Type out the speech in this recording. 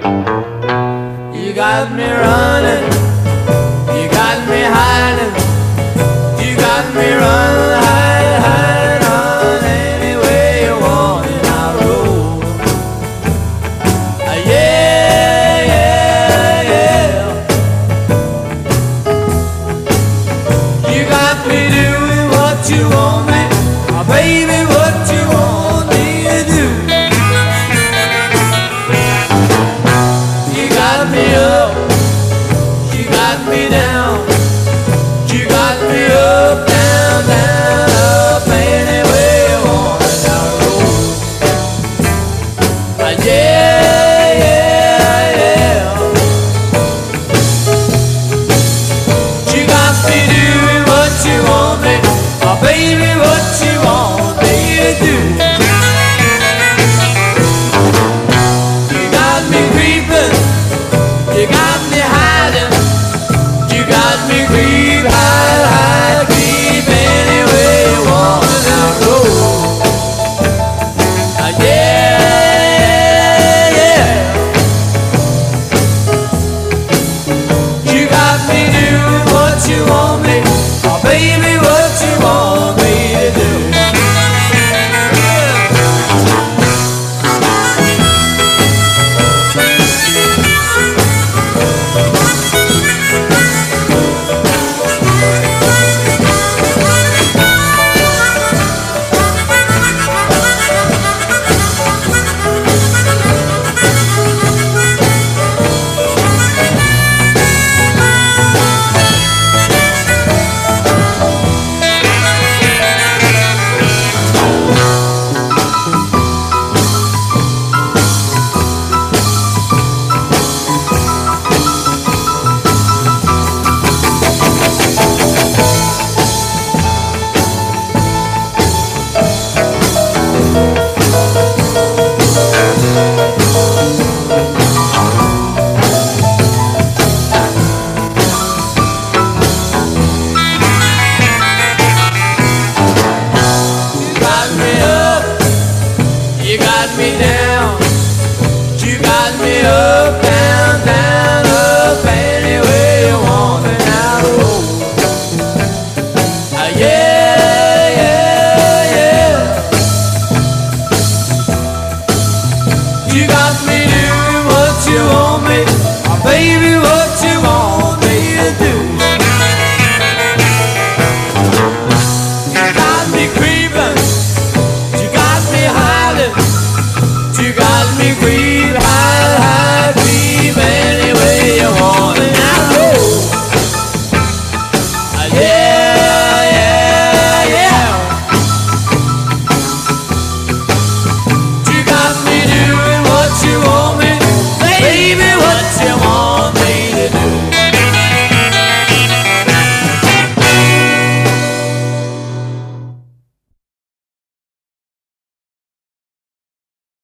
You got me running, you got me hiding, you got me running, hiding, hiding on any way you want and I'll roll. Yeah, yeah, yeah. You got me doing what you want me, oh baby, what you want me to do. You got me up, you got me down, you got me up, down, down, up, any way you want it, I'll roll. Yeah, yeah, yeah. You got me doing what you want me, oh baby, what you want me to do. You got me creeping, you got me hiding, you got me creep, hide, hide, creep any way you want it, I'll roll. Yeah, yeah. You got me doing what you want me, oh baby, what you want me to do. You got me down, you got me up, down, down, up, any way you want it, I'll roll. Yeah, yeah, yeah. You got me doing what you want me, oh baby, what you want me to do. You got me creeping, you got me hiding, you got me weak.